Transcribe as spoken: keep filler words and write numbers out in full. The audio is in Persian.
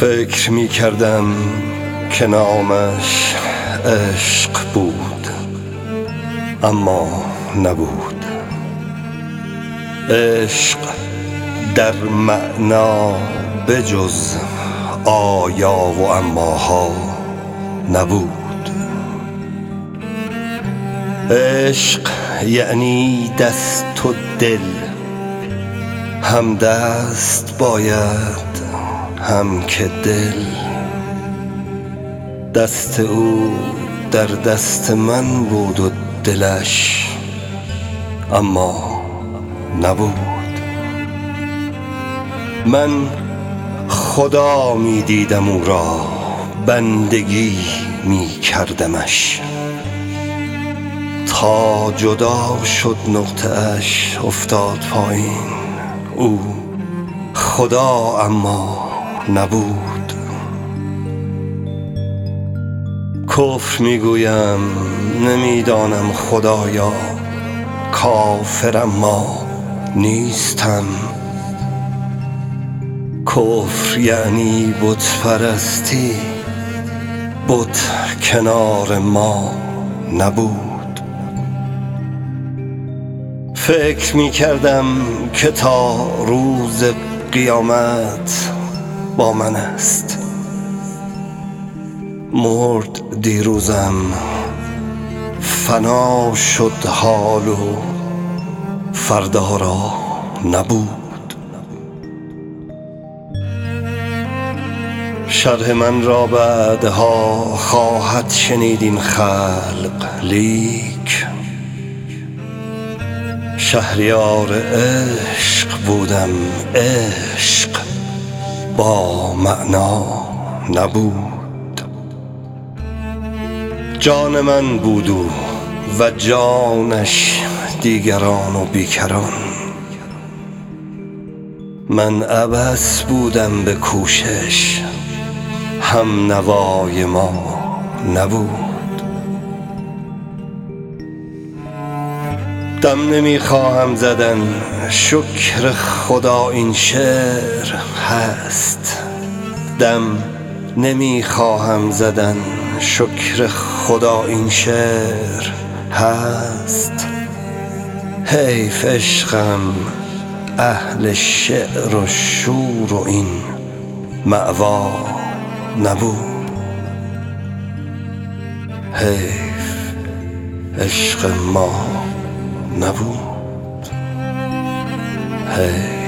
فکر می کردم که نامش عشق بود، اما نبود. عشق در معنا بجز آیا و اماها نبود. عشق یعنی دست و دل، هم دست باید هم که دل. دست او در دست من بود و دلش اما نبود. من خدا می دیدم او را، بندگی می کردمش، تا جدا شد نقطه اش افتاد پایین. او خدا اما نبود. کفر میگویم نمیدانم خدایا، کافر اما نیستم. کفر یعنی بت پرستی، بت کنار ما نبود. فکر می کردم که تا روز قیامت با من است. مرد دیروزم، فنا شد حال و فردا را نبود. شرح من را بعدها خواهد شنید این خلق، لیک شهریار عشق بودم، عشق با معنا نبود. جان من بود او و جانش دیگران و بیکران. من عبث بودم به کوشش، هم نوای ما نبود. دم نمیخواهم زدن، شکر خدا این شعر هست. دم نمیخواهم زدن، شکر خدا این شعر هست. حیف عشقم اهل شعر و شور و این مأوا نبود. حیف عشق ما نبود. حیف